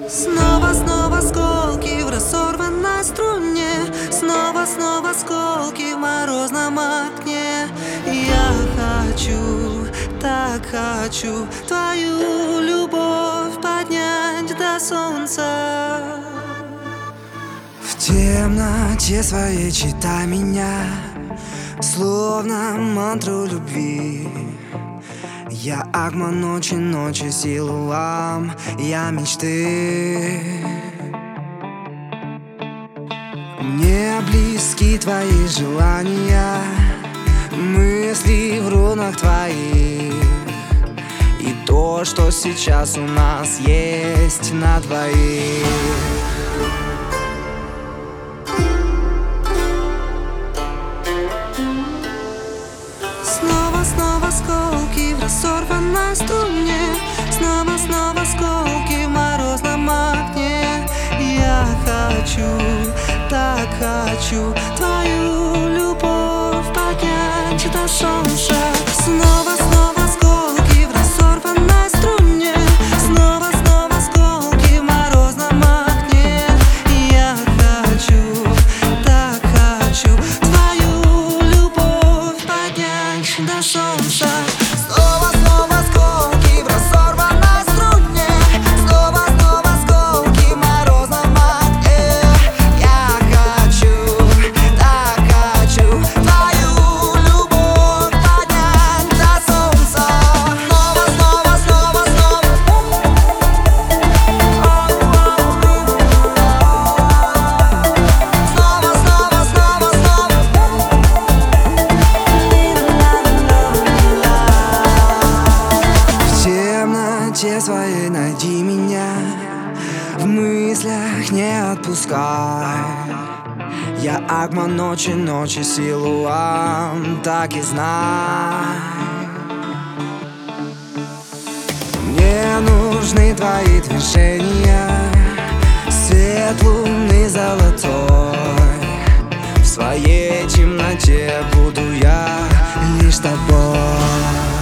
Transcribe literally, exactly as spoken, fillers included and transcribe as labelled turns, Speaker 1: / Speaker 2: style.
Speaker 1: Снова, снова осколки в разорванной струне. Снова, снова осколки в морозном окне. Я хочу, так хочу твою любовь поднять до солнца. В темноте своей читай меня, словно мантру любви. Я агма ночи, ночи силуам, я мечты. Мне близки твои желания, мысли в рунах твоих. И то, что сейчас у нас есть на двоих. Снова, снова осколки в разорванной струне. Снова, снова осколки в морозном окне. Я хочу, так хочу твою любовь поднять до солнца. Снова, снова осколки в разорванной струне. Снова, снова осколки в морозном окне. Я хочу, так хочу твою любовь поднять до солнца. Снова, снова осколки в разорванной струне. Снова, снова осколки в морозном окне. Я хочу, так хочу твою любовь поднять до солнца. Снова, снова, снова, снова. Снова, снова, снова, снова. В темноте своей найди меня, в мыслях не отпускай. Я агма ночи, ночи силуам, так и знай. Мне нужны твои движения, свет луны золотой. В своей темноте буду я лишь тобой.